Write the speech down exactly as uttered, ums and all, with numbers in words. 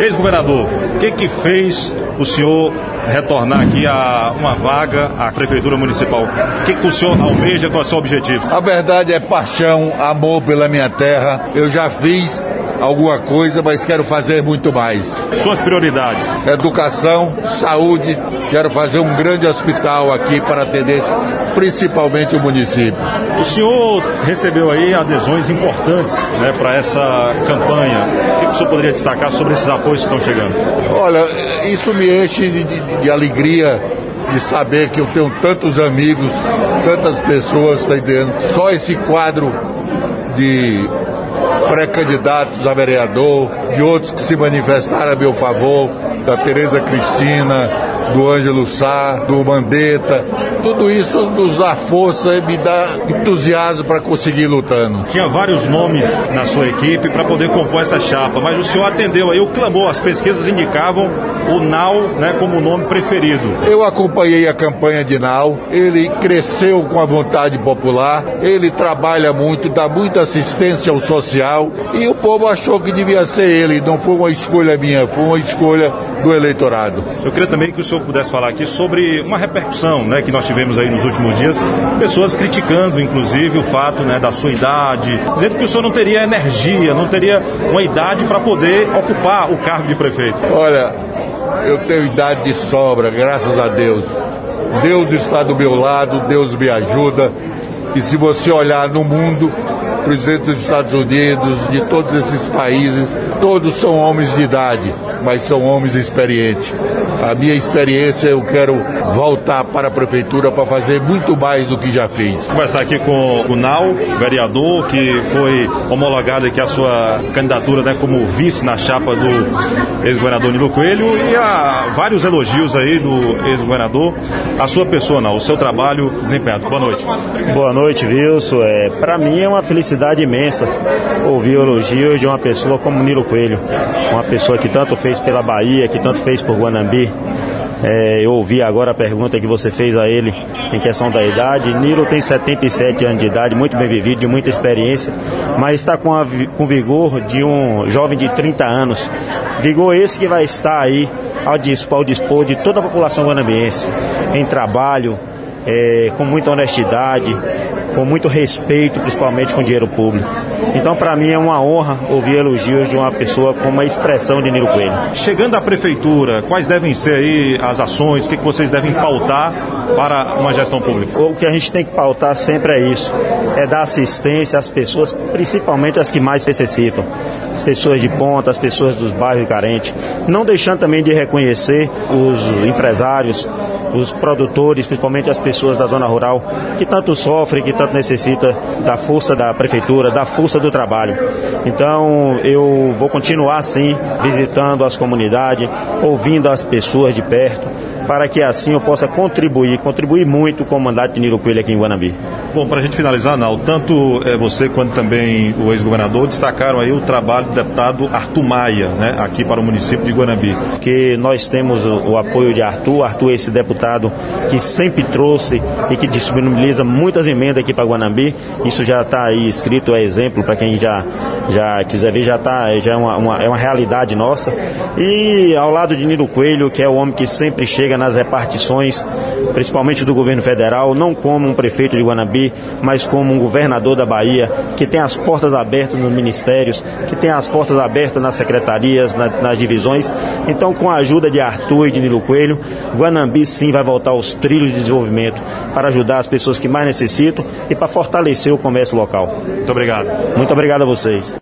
Ex-governador, o que que fez o senhor retornar aqui a uma vaga à Prefeitura Municipal? O que que o senhor almeja, qual é o seu objetivo? A verdade é paixão, amor pela minha terra. Eu já fiz alguma coisa, mas quero fazer muito mais. Suas prioridades? Educação, saúde. Quero fazer um grande hospital aqui para atender principalmente o município. O senhor recebeu aí adesões importantes, né, para essa campanha. O que que o senhor poderia destacar sobre esses apoios que estão chegando? Olha, isso me enche de, de, de alegria de saber que eu tenho tantos amigos, tantas pessoas, tá entendendo? Só esse quadro de pré-candidatos a vereador, de outros que se manifestaram a meu favor, da Tereza Cristina, do Ângelo Sá, do Mandetta. Tudo isso nos dá força e me dá entusiasmo para conseguir lutando. Tinha vários nomes na sua equipe para poder compor essa chapa, mas o senhor atendeu aí o clamor. As pesquisas indicavam o Nau, né, como o nome preferido. Eu acompanhei a campanha de Nau, ele cresceu com a vontade popular, ele trabalha muito, dá muita assistência ao social e o povo achou que devia ser ele. Não foi uma escolha minha, foi uma escolha do eleitorado. Eu queria também que o senhor pudesse falar aqui sobre uma repercussão, né, que nós tivemos aí nos últimos dias, pessoas criticando inclusive o fato, né, da sua idade, dizendo que o senhor não teria energia, não teria uma idade para poder ocupar o cargo de prefeito. Olha, eu tenho idade de sobra, graças a Deus. Deus está do meu lado, Deus me ajuda. E se você olhar no mundo, presidente dos Estados Unidos, de todos esses países, todos são homens de idade, mas são homens experientes. A minha experiência, eu quero voltar para a prefeitura para fazer muito mais do que já fiz. Vou conversar aqui com o Nau, vereador, que foi homologado aqui a sua candidatura, né, como vice na chapa do ex-governador Nilo Coelho, e há vários elogios aí do ex-governador. A sua pessoa, Nau, o seu trabalho desempenhado. Boa noite. Boa noite, Wilson. É, para mim é uma felicidade imensa ouvir elogios de uma pessoa como Nilo Coelho, uma pessoa que tanto fez pela Bahia, que tanto fez por Guanambi. É, eu ouvi agora a pergunta que você fez a ele em questão da idade. Nilo tem setenta e sete anos de idade, muito bem vivido, de muita experiência, mas está com, a, com vigor de um jovem de trinta anos. Vigor esse que vai estar aí ao dispor, ao dispor de toda a população guanambiense, em trabalho, é, com muita honestidade, com muito respeito, principalmente com dinheiro público. Então, para mim, é uma honra ouvir elogios de uma pessoa com uma expressão de Nilo Coelho. Chegando à prefeitura, quais devem ser aí as ações, o que, que vocês devem pautar para uma gestão pública? O que a gente tem que pautar sempre é isso, é dar assistência às pessoas, principalmente as que mais necessitam, as pessoas de ponta, as pessoas dos bairros carentes, não deixando também de reconhecer os empresários, os produtores, principalmente as pessoas da zona rural, que tanto sofrem, que tanto necessitam da força da prefeitura, da força do trabalho. Então, eu vou continuar assim, visitando as comunidades, ouvindo as pessoas de perto, para que assim eu possa contribuir, contribuir muito com o mandato de Nilo Coelho aqui em Guanambi. Bom, para a gente finalizar, Nau, tanto é, você quanto também o ex-governador destacaram aí o trabalho do deputado Arthur Maia, né, aqui para o município de Guanambi. Que nós temos o, o apoio de Arthur, Arthur é esse deputado que sempre trouxe e que disponibiliza muitas emendas aqui para Guanambi. Isso já está aí escrito, é exemplo para quem já, já quiser ver, já, tá, já é, uma, uma, é uma realidade nossa. E ao lado de Nilo Coelho, que é o homem que sempre chega nas repartições, principalmente do governo federal, não como um prefeito de Guanambi, mas como um governador da Bahia, que tem as portas abertas nos ministérios, que tem as portas abertas nas secretarias, na, nas divisões. Então, com a ajuda de Arthur e de Nilo Coelho, Guanambi sim vai voltar aos trilhos de desenvolvimento para ajudar as pessoas que mais necessitam e para fortalecer o comércio local. Muito obrigado. Muito obrigado a vocês.